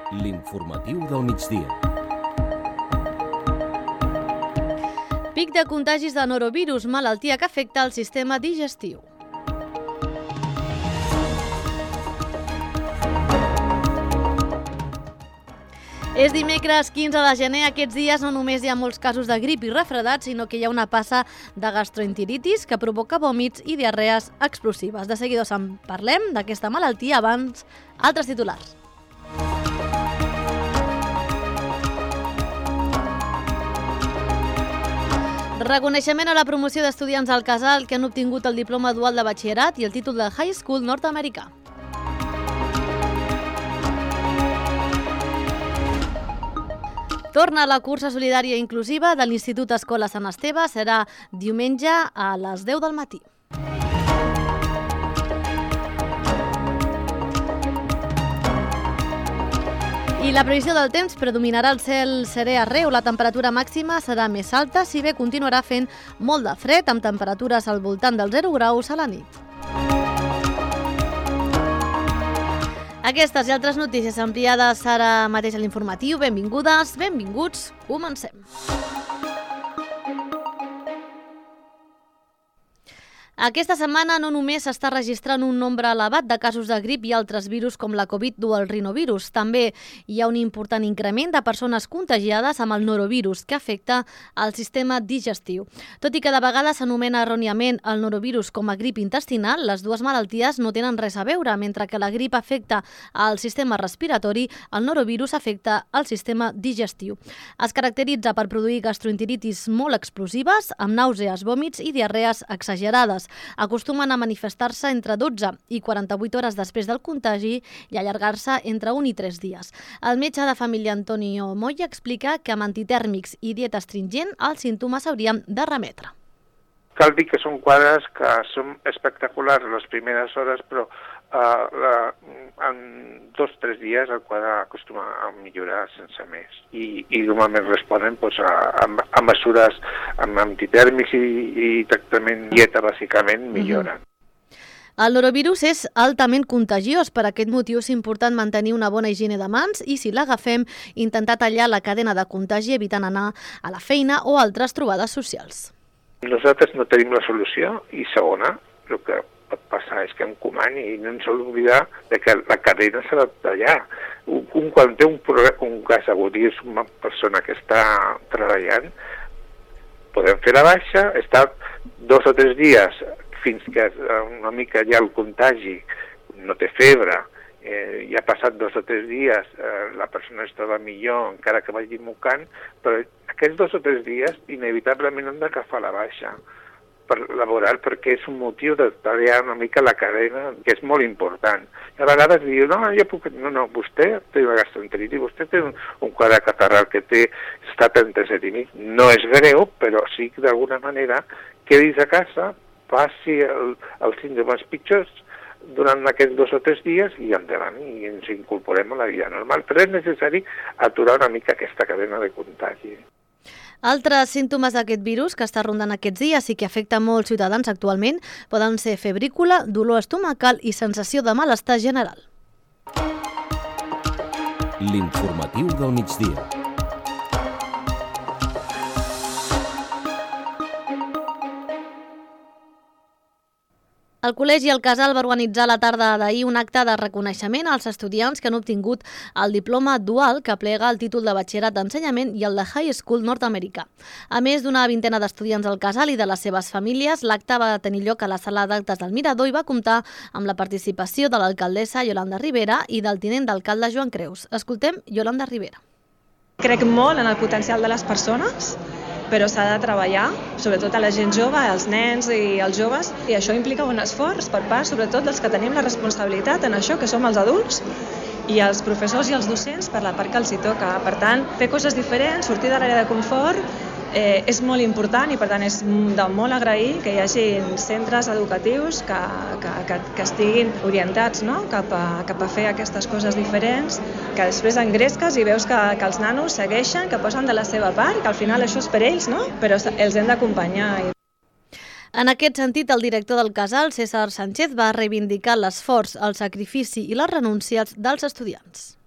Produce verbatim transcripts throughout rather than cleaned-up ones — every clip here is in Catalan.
L'informatiu del migdia. Pic de contagis de norovirus, malaltia que afecta el sistema digestiu. És dimecres quinze de gener. Aquests dies no només hi ha molts casos de grip i refredat, sinó que hi ha una passa de gastroenteritis que provoca vòmits i diarrees explosives. De seguida en parlem d'aquesta malaltia. Abans, altres titulars. Reconeixement a la promoció d'estudiants al Casal que han obtingut el diploma dual de batxillerat i el títol de High School nord-americà. Torna la cursa solidària inclusiva de l'Institut Escola Sant Esteve. Serà diumenge a les deu del matí. I la previsió del temps: predominarà el cel serè arreu. La temperatura màxima serà més alta, si bé continuarà fent molt de fred, amb temperatures al voltant dels zero graus a la nit. Aquestes i altres notícies ampliades ara mateix a l'informatiu. Benvingudes, benvinguts, comencem. Aquesta setmana no només s'està registrant un nombre elevat de casos de grip i altres virus com la Covid o el rinovirus, també hi ha un important increment de persones contagiades amb el norovirus que afecta el sistema digestiu. Tot i que de vegades s'anomena erròniament el norovirus com a grip intestinal, les dues malalties no tenen res a veure. Mentre que la grip afecta el sistema respiratori, el norovirus afecta el sistema digestiu. Es caracteritza per produir gastroenteritis molt explosives, amb nàusees, vòmits i diarrees exagerades. Acostumen a manifestar-se entre dotze i quaranta-vuit hores després del contagi i allargar-se entre un i tres dies. El metge de família Antonio Moya explica que amb antitèrmics i dieta astringent els símptomes s'haurien de remetre. Cal dir que són quadres que són espectaculars les primeres hores, però uh, la, en dos o tres dies el quadre acostuma a millorar sense més. I, i normalment responen doncs, a, a, a mesures amb antitèrmics i, i tractament dieta, bàsicament, milloren. Mm-hmm. El norovirus és altament contagiós. Per aquest motiu és important mantenir una bona higiene de mans i, si l'agafem, intentar tallar la cadena de contagi evitant anar a la feina o altres trobades socials. Nosaltres no tenim la solució i, segona, el que pot passar és que encomani i no ens s'ha d'oblidar que la cadena s'ha de tallar. Un, un, quan té un, un cas agut i és una persona que està treballant, podem fer la baixa, estar dos o tres dies fins que una mica ja el contagi no té febre, eh, ja ha passat dos o tres dies, eh, la persona es troba millor, encara que vagi mocant, però aquests dos o tres dies inevitablement han d'agafar la baixa per laboral, perquè és un motiu de tallar una mica la cadena, que és molt important. I a vegades diu, no, ja puc... no, no, vostè té una gastroenteritis, vostè té un, un quadre catarral que té, està trenta-set i mig, no és greu, però sí que d'alguna manera quedis a casa, passi el, els símptomes pitjors durant aquests dos o tres dies i endavant, i ens incorporem a la vida normal. Però és necessari aturar una mica aquesta cadena de contagi. Altres símptomes d'aquest virus que està rondant aquests dies i que afecta molts ciutadans actualment poden ser febrícula, dolor estomacal i sensació de malestar general. L'informatiu del migdia. El Col·legi El Casal va organitzar la tarda d'ahir un acte de reconeixement als estudiants que han obtingut el diploma dual que plega el títol de batxillerat d'ensenyament i el de High School nord-americà. A més d'una vintena d'estudiants del Casal i de les seves famílies, l'acte va tenir lloc a la sala d'actes del Mirador i va comptar amb la participació de l'alcaldessa Yolanda Rivera i del tinent d'alcalde Joan Creus. Escoltem Yolanda Rivera. Crec molt en el potencial de les persones, però s'ha de treballar, sobretot a la gent jove, als nens i als joves, i això implica un esforç per part, sobretot dels que tenim la responsabilitat en això, que som els adults, i els professors i els docents per la part que els hi toca. Per tant, fer coses diferents, sortir de l'àrea de confort, eh, és molt important i per tant és de molt agrair que hi hagi centres educatius que, que, que, que estiguin orientats, no? cap, a, cap a fer aquestes coses diferents, que després engresques i veus que, que els nanos segueixen, que posen de la seva part, que al final això és per ells, no? Però els hem d'acompanyar. En aquest sentit, el director del Casal, César Sánchez, va reivindicar l'esforç, el sacrifici i les renúncies dels estudiants.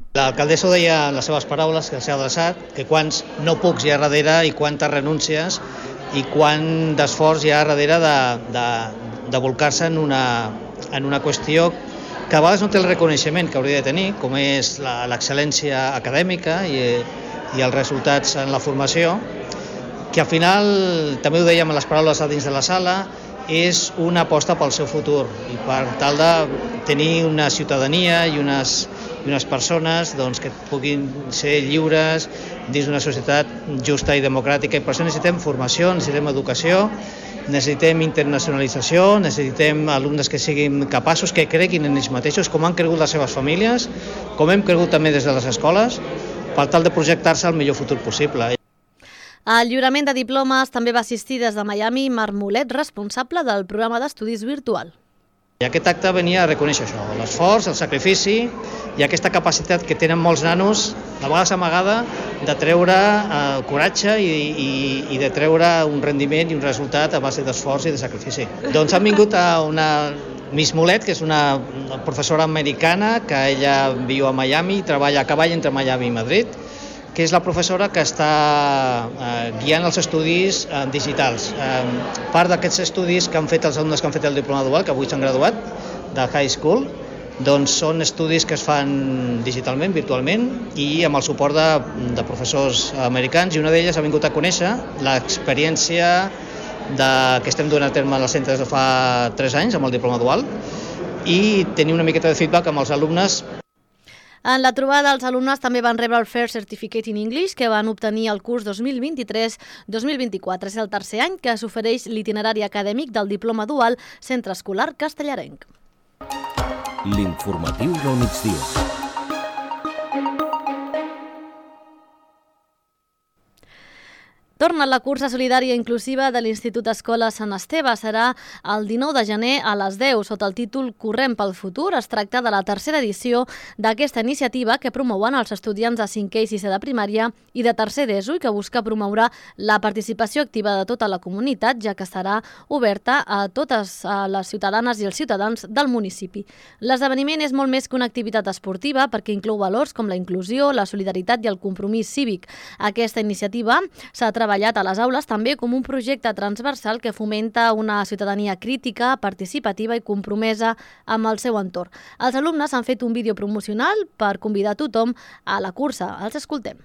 L'alcaldessa ho deia en les seves paraules, que s'ha adreçat, que quants no pucs hi ha darrere i quantes renúncies i quant d'esforç hi ha darrere de, de, de volcar-se en una, en una qüestió que a vegades no té el reconeixement que hauria de tenir, com és l'excel·lència acadèmica i, i els resultats en la formació, que al final, també ho dèiem en les paraules a dins de la sala, és una aposta pel seu futur i per tal de tenir una ciutadania i unes, i unes persones doncs, que puguin ser lliures dins d'una societat justa i democràtica. I per això necessitem formació, necessitem educació, necessitem internacionalització, necessitem alumnes que siguin capaços, que creguin en ells mateixos, com han cregut les seves famílies, com hem cregut també des de les escoles, per tal de projectar-se al millor futur possible. Al lliurament de diplomes també va assistir des de Miami Marc Molet, responsable del programa d'estudis virtual. I aquest acte venia a reconèixer això, l'esforç, el sacrifici i aquesta capacitat que tenen molts nanos, a vegades amagada, de treure eh, coratge i, i, i de treure un rendiment i un resultat a base d'esforç i de sacrifici. Doncs han vingut a una Miss Molet, que és una professora americana, que ella viu a Miami i treballa a cavall entre Miami i Madrid, que és la professora que està eh, guiant els estudis eh, digitals. Eh, part d'aquests estudis que han fet els alumnes que han fet el diploma dual, que avui s'han graduat de high school, doncs són estudis que es fan digitalment, virtualment, i amb el suport de, de professors americans, i una d'elles ha vingut a conèixer l'experiència de, que estem donant a terme als centres de fa tres anys amb el diploma dual, i tenir una miqueta de feedback amb els alumnes. En la trobada, els alumnes també van rebre el First Certificate in English, que van obtenir el curs dos mil vint-i-tres dos mil vint-i-quatre. És el tercer any que s'ofereix l'itinerari acadèmic del diploma dual Centre Escolar Castellarenc. L'informatiu del migdia. Torna la cursa solidària inclusiva de l'Institut Escola Sant Esteve. Serà el dinou de gener a les deu, sota el títol Correm pel futur. Es tracta de la tercera edició d'aquesta iniciativa que promouen els estudiants de cinquè i sisè de primària i de tercer d'ESO i que busca promoure la participació activa de tota la comunitat, ja que estarà oberta a totes les ciutadanes i els ciutadans del municipi. L'esdeveniment és molt més que una activitat esportiva perquè inclou valors com la inclusió, la solidaritat i el compromís cívic. Aquesta iniciativa s'ha treballat treballat a les aules també com un projecte transversal que fomenta una ciutadania crítica, participativa i compromesa amb el seu entorn. Els alumnes han fet un vídeo promocional per convidar tothom a la cursa. Els escoltem.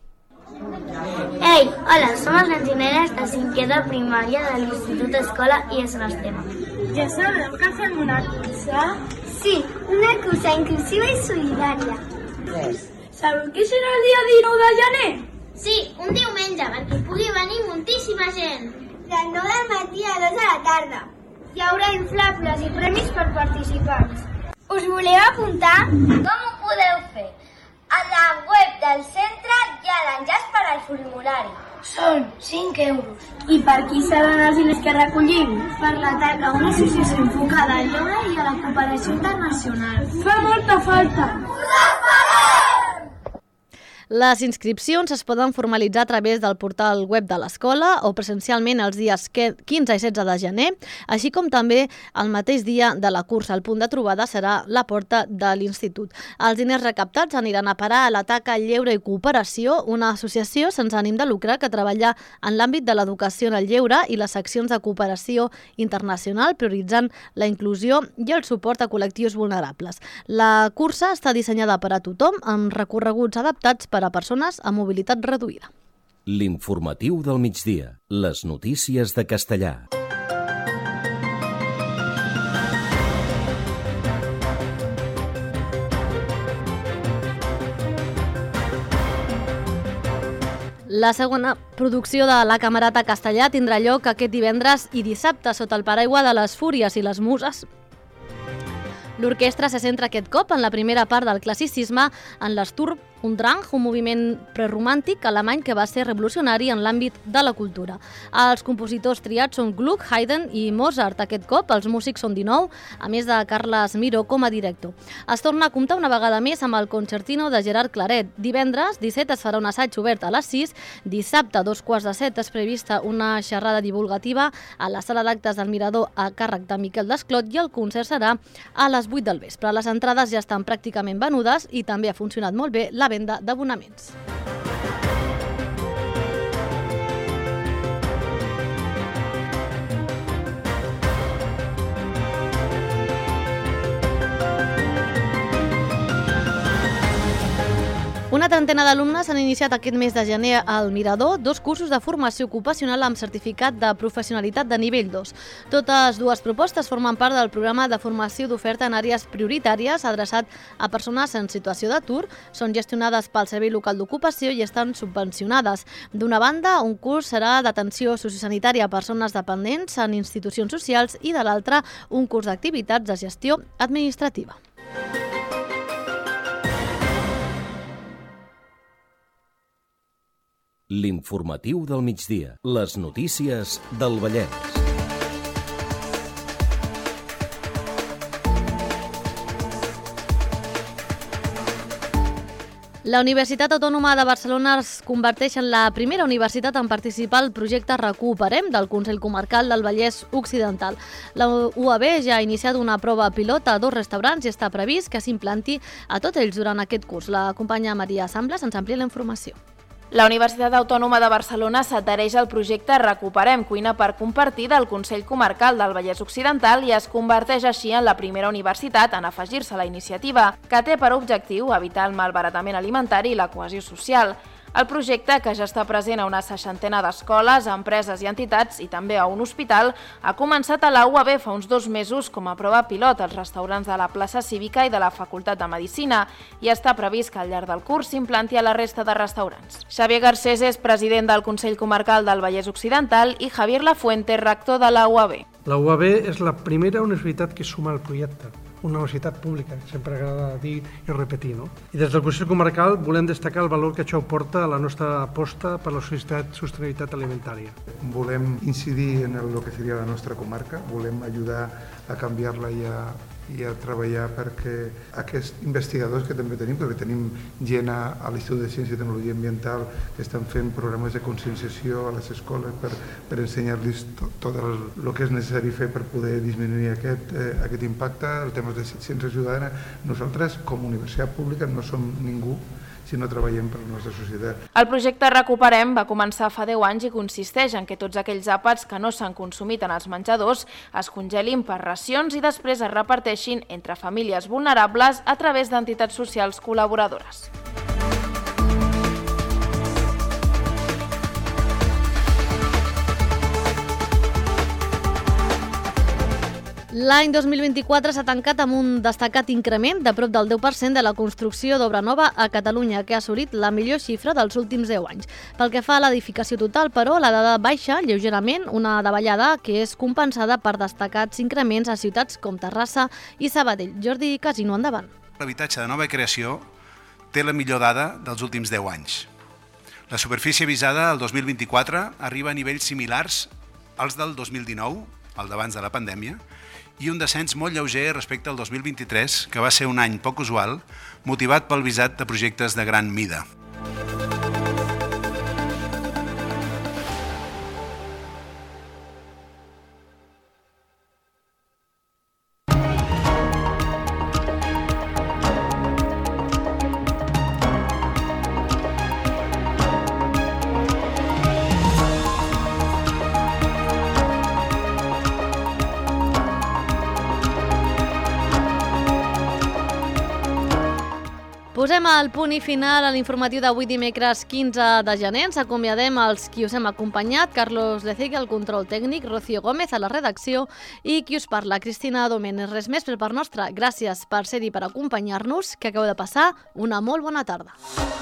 Ei, hola, som els nens i nenes de cinquè de primària de l'Institut Escola i Sant Esteve. Ja sabeu que fem una cursa? Sí, una cursa inclusiva i solidària. Yes. Sabeu que serà el dia dinou de gener? Sí, un diumenge, perquè pugui venir moltíssima gent. Del nou del matí a dos de la tarda. Hi haurà inflables i premis per participants. Us voleu apuntar? Com ho podeu fer? A la web del centre hi ha l'enllaç per al formulari. Són cinc euros. I per qui seran els diners que recollim? Per la T A C, una associació enfocada al lleure i a la cooperació internacional. Fa molta falta! Les inscripcions es poden formalitzar a través del portal web de l'escola o presencialment els dies quinze i setze de gener, així com també el mateix dia de la cursa. El punt de trobada serà la porta de l'institut. Els diners recaptats aniran a parar a la T A C Lleure i Cooperació, una associació sense ànim de lucre que treballa en l'àmbit de l'educació en el lleure i les seccions de cooperació internacional, prioritzant la inclusió i el suport a col·lectius vulnerables. La cursa està dissenyada per a tothom, amb recorreguts adaptats per a persones amb mobilitat reduïda. L'informatiu del migdia. Les notícies de Castellà. La segona producció de La Camerata Castellà tindrà lloc aquest divendres i dissabte sota el paraigua de les Fúries i les Muses. L'orquestra se centra aquest cop en la primera part del classicisme en l'Asturb un drang, un moviment preromàntic alemany que va ser revolucionari en l'àmbit de la cultura. Els compositors triats són Gluck, Haydn i Mozart. Aquest cop els músics són dinou, a més de Carles Miró com a director. Es torna a comptar una vegada més amb el concertino de Gerard Claret. Divendres disset es farà un assaig obert a les sis, dissabte a dos quarts de set és prevista una xerrada divulgativa a la sala d'actes del Mirador a càrrec de Miquel Desclot i el concert serà a les vuit del vespre. Les entrades ja estan pràcticament venudes i també ha funcionat molt bé la venda d'abonaments. Una trentena d'alumnes han iniciat aquest mes de gener al Mirador dos cursos de formació ocupacional amb certificat de professionalitat de nivell dos. Totes dues propostes formen part del programa de formació d'oferta en àrees prioritàries adreçat a persones en situació d'atur, són gestionades pel Servei Local d'Ocupació i estan subvencionades. D'una banda, un curs serà d'atenció sociosanitària a persones dependents en institucions socials i de l'altra, un curs d'activitats de gestió administrativa. L'informatiu del migdia. Les notícies del Vallès. La Universitat Autònoma de Barcelona es converteix en la primera universitat en participar al projecte Recuperem del Consell Comarcal del Vallès Occidental. La U A B ja ha iniciat una prova pilot a dos restaurants i està previst que s'implanti a tots ells durant aquest curs. La companya Maria Samblas ens amplia la informació. La Universitat Autònoma de Barcelona s'adhereix al projecte Recuperem Cuina per Compartir del Consell Comarcal del Vallès Occidental i es converteix així en la primera universitat en afegir-se a la iniciativa, que té per objectiu evitar el malbaratament alimentari i la cohesió social. El projecte, que ja està present a una seixantena d'escoles, empreses i entitats i també a un hospital, ha començat a la U A B fa uns dos mesos com a prova pilot als restaurants de la plaça Cívica i de la Facultat de Medicina i està previst que al llarg del curs s'implanti a la resta de restaurants. Xavier Garcés és president del Consell Comarcal del Vallès Occidental i Javier Lafuente, rector de la U A B. La U A B és la primera universitat que suma al projecte, una universitat pública, sempre agrada dir i repetir, no? I des del Consell Comarcal volem destacar el valor que això porta a la nostra aposta per la sostenibilitat alimentària. Volem incidir en el que seria la nostra comarca, volem ajudar a canviar-la i a, i a treballar perquè aquests investigadors que també tenim, perquè tenim gent a, a l'Institut de Ciència i Tecnologia Ambiental que estan fent programes de conscienciació a les escoles per, per ensenyar-los tot, tot el, el que és necessari fer per poder disminuir aquest, eh, aquest impacte, el tema de ciència ciutadana. Nosaltres, com a universitat pública, no som ningú si no treballem per la nostra societat. El projecte Recuperem va començar fa deu anys i consisteix en que tots aquells àpats que no s'han consumit en els menjadors es congelin per racions i després es reparteixin entre famílies vulnerables a través d'entitats socials col·laboradores. L'any dos mil vint-i-quatre s'ha tancat amb un destacat increment de prop del deu per cent de la construcció d'obra nova a Catalunya, que ha assolit la millor xifra dels últims deu anys. Pel que fa a l'edificació total, però, la dada baixa lleugerament, una davallada que és compensada per destacats increments a ciutats com Terrassa i Sabadell. Jordi Casino, endavant. L'habitatge de nova creació té la millor dada dels últims deu anys. La superfície visada al dos mil vint-i-quatre arriba a nivells similars als del dos mil dinou, el d'abans de la pandèmia, i un descens molt lleuger respecte al dos mil vint-i-tres, que va ser un any poc usual, motivat pel visat de projectes de gran mida. Posem el punt i final a l'informatiu d'avui dimecres quinze de gener. Ens acomiadem els qui us hem acompanyat, Carlos Lecegui al control tècnic, Rocío Gómez a la redacció i qui us parla, Cristina Domènech. Res més per part nostra. Gràcies per ser-hi, per acompanyar-nos, que acabeu de passar una molt bona tarda.